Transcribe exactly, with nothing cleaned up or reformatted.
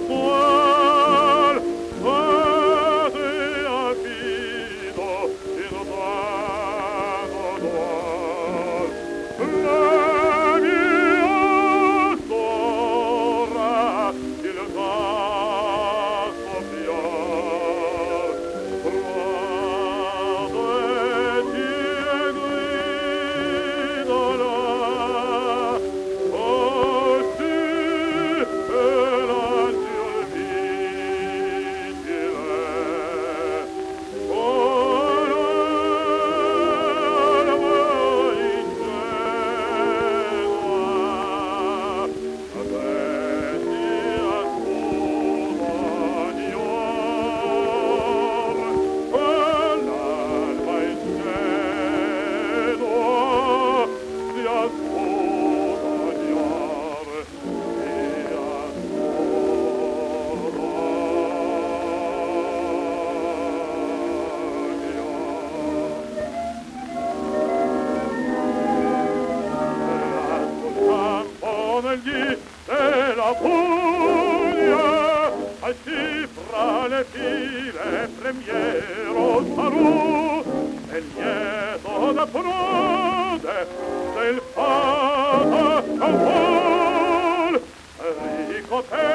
toile, et affido in tanto duol. La mia sora, il tasto fior, vado e ti grido là, così e l'ansia vigile, con l'alma ingenua, aventi a scudo con l'alma ingenua, si a scudo si a negli della Puglia, al cifra le file premiero Sarù, e lieto da prode del fata al vol, Enrico te